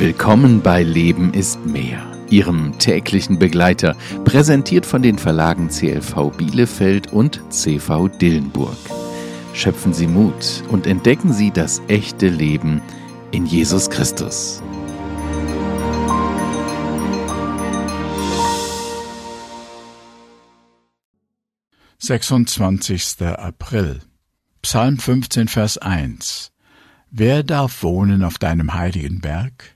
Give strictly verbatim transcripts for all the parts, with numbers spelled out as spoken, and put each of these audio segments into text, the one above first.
Willkommen bei Leben ist mehr, Ihrem täglichen Begleiter, präsentiert von den Verlagen C L V Bielefeld und C V Dillenburg. Schöpfen Sie Mut und entdecken Sie das echte Leben in Jesus Christus. sechsundzwanzigster April. Psalm fünfzehn, Vers eins. Wer darf wohnen auf deinem heiligen Berg?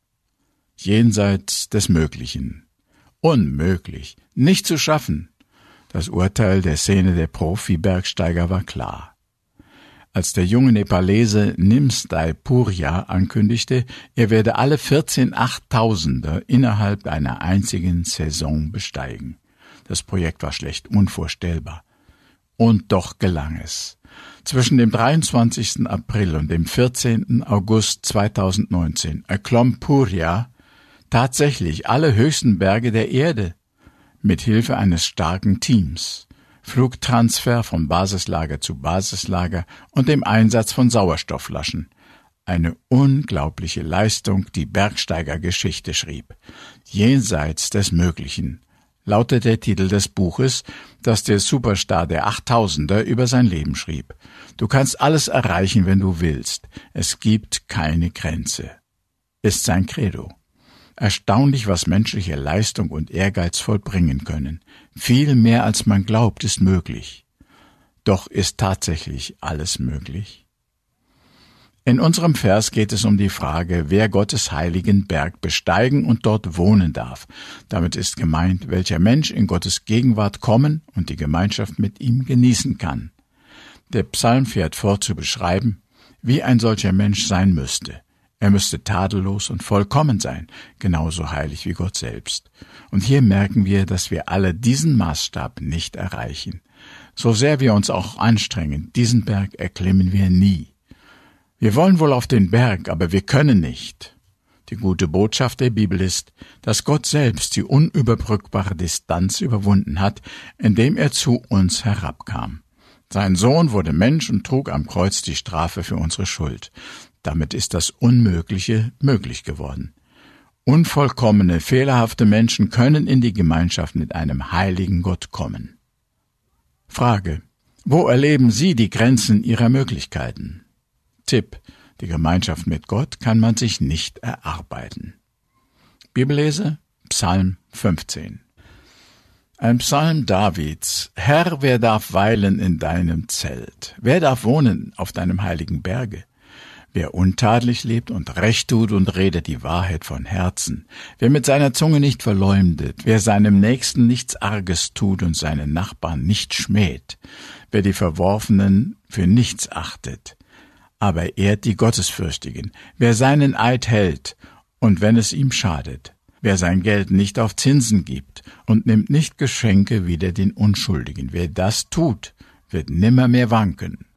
Jenseits des Möglichen. Unmöglich, nicht zu schaffen. Das Urteil der Szene der Profi-Bergsteiger war klar. Als der junge Nepalese Nimsdai Purya ankündigte, er werde alle vierzehn Achttausender innerhalb einer einzigen Saison besteigen. Das Projekt war schlecht unvorstellbar. Und doch gelang es. Zwischen dem dreiundzwanzigsten April und dem vierzehnten August zweitausendneunzehn erklomm Purya tatsächlich alle höchsten Berge der Erde mit Hilfe eines starken Teams, Flugtransfer von Basislager zu Basislager und dem Einsatz von Sauerstoffflaschen. Eine unglaubliche Leistung, die Bergsteigergeschichte schrieb. Jenseits des Möglichen lautet der Titel des Buches, das der Superstar der Achttausender über sein Leben schrieb. Du kannst alles erreichen, wenn du willst. Es gibt keine Grenze, ist sein Credo. Erstaunlich, was menschliche Leistung und Ehrgeiz vollbringen können. Viel mehr als man glaubt, ist möglich. Doch ist tatsächlich alles möglich? In unserem Vers geht es um die Frage, wer Gottes heiligen Berg besteigen und dort wohnen darf. Damit ist gemeint, welcher Mensch in Gottes Gegenwart kommen und die Gemeinschaft mit ihm genießen kann. Der Psalm fährt fort zu beschreiben, wie ein solcher Mensch sein müsste. Er müsste tadellos und vollkommen sein, genauso heilig wie Gott selbst. Und hier merken wir, dass wir alle diesen Maßstab nicht erreichen. So sehr wir uns auch anstrengen, diesen Berg erklimmen wir nie. Wir wollen wohl auf den Berg, aber wir können nicht. Die gute Botschaft der Bibel ist, dass Gott selbst die unüberbrückbare Distanz überwunden hat, indem er zu uns herabkam. Sein Sohn wurde Mensch und trug am Kreuz die Strafe für unsere Schuld. Damit ist das Unmögliche möglich geworden. Unvollkommene, fehlerhafte Menschen können in die Gemeinschaft mit einem heiligen Gott kommen. Frage: Wo erleben Sie die Grenzen Ihrer Möglichkeiten? Tipp: Die Gemeinschaft mit Gott kann man sich nicht erarbeiten. Bibellese: Psalm fünfzehn. Ein Psalm Davids. Herr, wer darf weilen in deinem Zelt? Wer darf wohnen auf deinem heiligen Berge? Wer untadelig lebt und Recht tut und redet die Wahrheit von Herzen, wer mit seiner Zunge nicht verleumdet, wer seinem Nächsten nichts Arges tut und seinen Nachbarn nicht schmäht, wer die Verworfenen für nichts achtet, aber ehrt die Gottesfürchtigen, wer seinen Eid hält und wenn es ihm schadet, wer sein Geld nicht auf Zinsen gibt und nimmt nicht Geschenke wider den Unschuldigen, wer das tut, wird nimmermehr wanken.